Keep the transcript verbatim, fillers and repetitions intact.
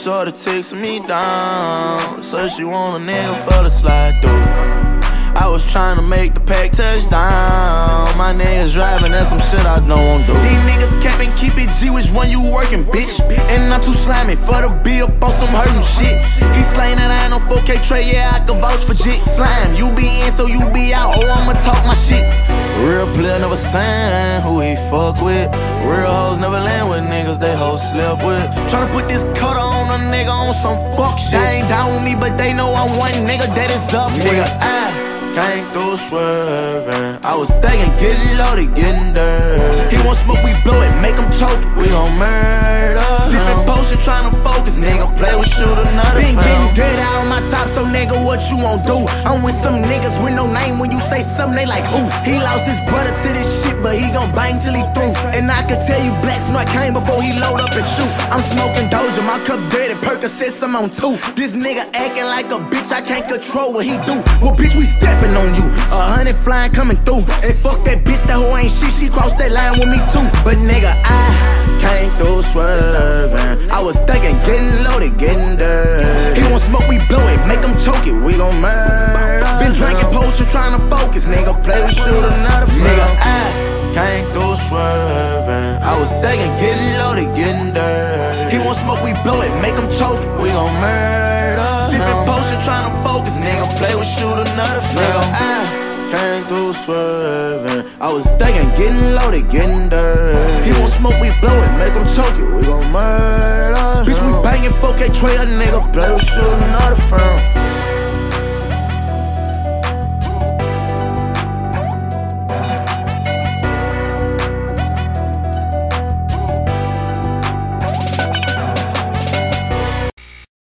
shorty texting me down. So she want a nigga for the slide through. I was trying to make the pack touchdown. My niggas driving, that's some shit I don't do. These niggas capping, keep it G, which one you working, bitch? And I'm too slimy for the be up on some hurtin' shit. He slain that I ain't on four K tray, yeah, I can vouch for jit. Slime, you be in, so you be out, oh, I'ma talk my shit. Real player never saying who he fuck with. Real hoes never land with niggas they hoes slept with. Tryna put this cutter on a nigga on some fuck shit. They ain't down with me, but they know I'm one nigga that is up with. Nigga, I came through swerving. I was thinking, getting loaded, getting dirty. He want smoke, we blow it, make him choke it. We gon' murder sippin' potion, tryna focus. Nigga, play with shoot another Been film. Getting good out on my top, so nigga, what you won't do? I'm with some niggas with no name. When you say something, they like, who? He lost his brother to this shit, but he gon' bang till he through. And I could tell you Black Snort came before he load up and shoot. I'm smoking Doja, my cup dirty, Percocets, I'm on two. This nigga acting like a bitch, I can't control what he do. Well, bitch, we steppin' on you. A hundred flying coming through. And fuck that bitch, that hoe ain't shit. She crossed that line with me too. But nigga, I came through swerving. I was thinking, getting loaded, getting dirty. He want smoke, we blow it, make him choke it. We gon' murder. Been drinking potion, trying to focus. Nigga, play with shoot another film. Nigga, I came through swerving. I was thinking, getting loaded, getting dirty. He want smoke, we blow it, make him choke it. We gon' murder. Sippin' potion, tryna focus, nigga, play with shoot another film. I came through swerving. I was thinking, getting loaded, getting dirty. He want smoke, we blow it, make him choke it. We gon' murder. Bitch, we bangin' four K tray, a nigga, play with shoot